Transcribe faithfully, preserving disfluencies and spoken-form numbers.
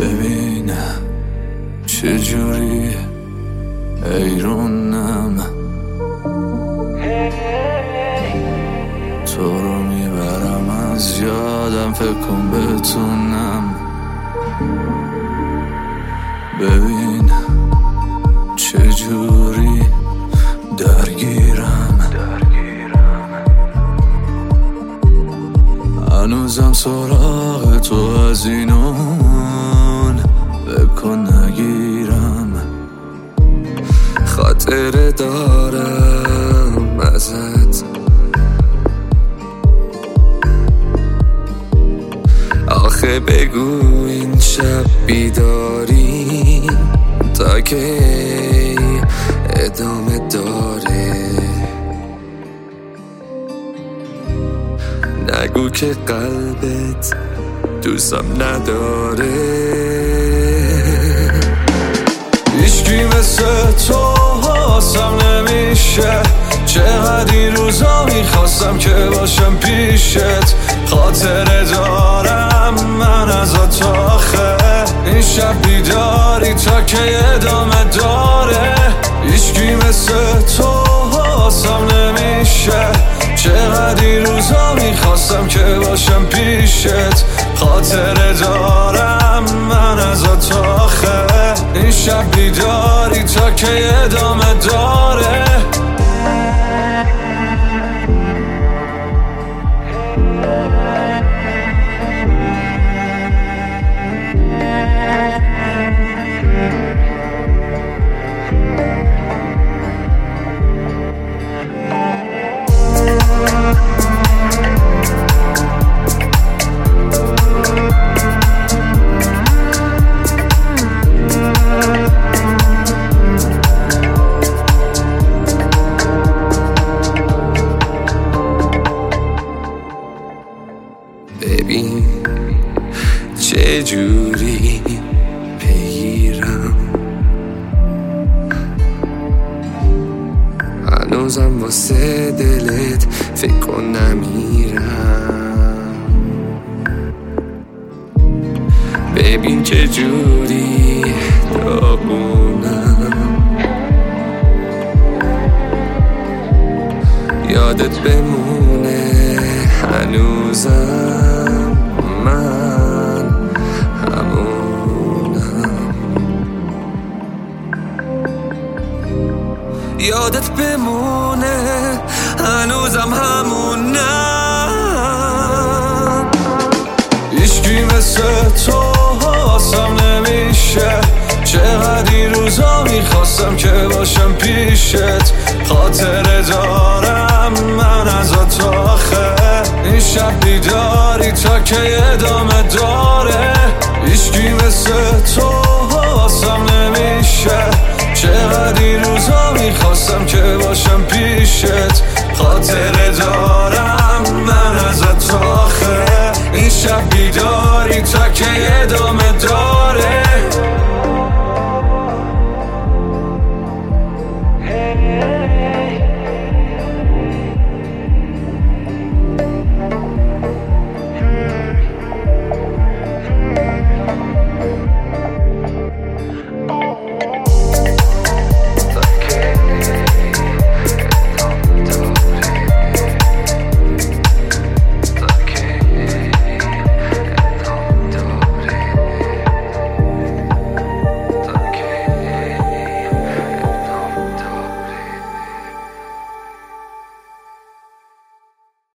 ببینم چجوری ایرونم تو رو میبرم از یادم، فکر کن بتونم ببینم چجوری درگیرم هنوزم سراغ تو از اینون بکن نگیرم، خاطره دارم ازت آخه بگو این شب بیداری تا که ادامه داره، نگو که قلبت دوستم نداره. هیچکی مثل تو حاسم نمیشه، چقدر این روزا میخواستم که باشم پیشت، خاطره دارم من ازت آخه این شب بیداری تا که ادامه داره. هیچکی مثل تو حاسم نمیشه، چقدر این روزا میخواستم که باشم پیشت، خاطره دارم من ازت آخه این شب بیداری تا که ادامه داره. ببین چه جوری بگیرم، هنوزم واسه دلت فکر کن نمیرم. ببین چه جوری داغونم، یادت بمونه هنوزم من همونم، یادت بمونه هنوزم همونم. هیچکی مثل تو حاسم نمیشه، چقدر این روزا میخواستم که باشم پیشت، خاطره دارم من ازت آخه این شب بیداری تا که ادامه داره. هیچکی مثل تو حاسم نمیشه، چقدر این روزا میخواستم که باشم پیشت، خاطره دارم من ازت آخه این شب بیداری تا که